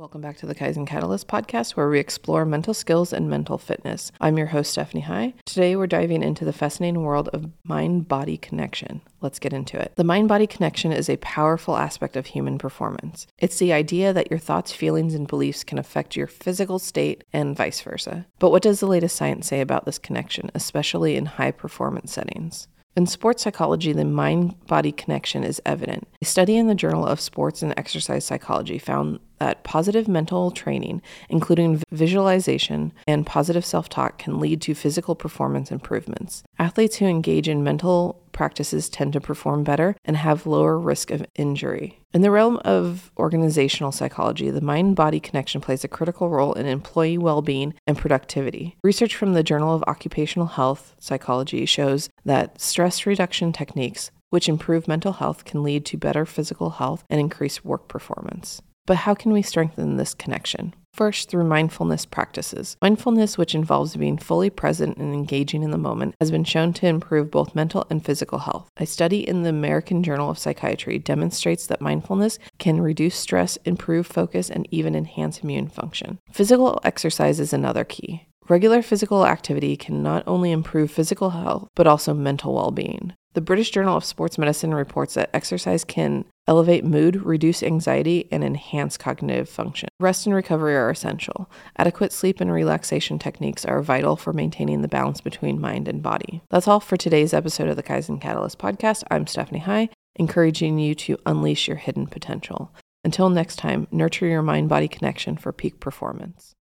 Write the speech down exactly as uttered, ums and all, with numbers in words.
Welcome back to the Kaizen Catalyst podcast, where we explore mental skills and mental fitness. I'm your host, Stephanie High. Today, we're diving into the fascinating world of mind-body connection. Let's get into it. The mind-body connection is a powerful aspect of human performance. It's the idea that your thoughts, feelings, and beliefs can affect your physical state and vice versa. But what does the latest science say about this connection, especially in high-performance settings? In sports psychology, the mind-body connection is evident. A study in the Journal of Sports and Exercise Psychology found that positive mental training, including visualization and positive self-talk, can lead to physical performance improvements. Athletes who engage in mental practices tend to perform better and have lower risk of injury. In the realm of organizational psychology, the mind-body connection plays a critical role in employee well-being and productivity. Research from the Journal of Occupational Health Psychology shows that stress reduction techniques, which improve mental health, can lead to better physical health and increase work performance. But how can we strengthen this connection? First, through mindfulness practices. Mindfulness, which involves being fully present and engaging in the moment, has been shown to improve both mental and physical health. A study in the American Journal of Psychiatry demonstrates that mindfulness can reduce stress, improve focus, and even enhance immune function. Physical exercise is another key. Regular physical activity can not only improve physical health, but also mental well-being. The British Journal of Sports Medicine reports that exercise can elevate mood, reduce anxiety, and enhance cognitive function. Rest and recovery are essential. Adequate sleep and relaxation techniques are vital for maintaining the balance between mind and body. That's all for today's episode of the Kaizen Catalyst podcast. I'm Stephanie High, encouraging you to unleash your hidden potential. Until next time, nurture your mind-body connection for peak performance.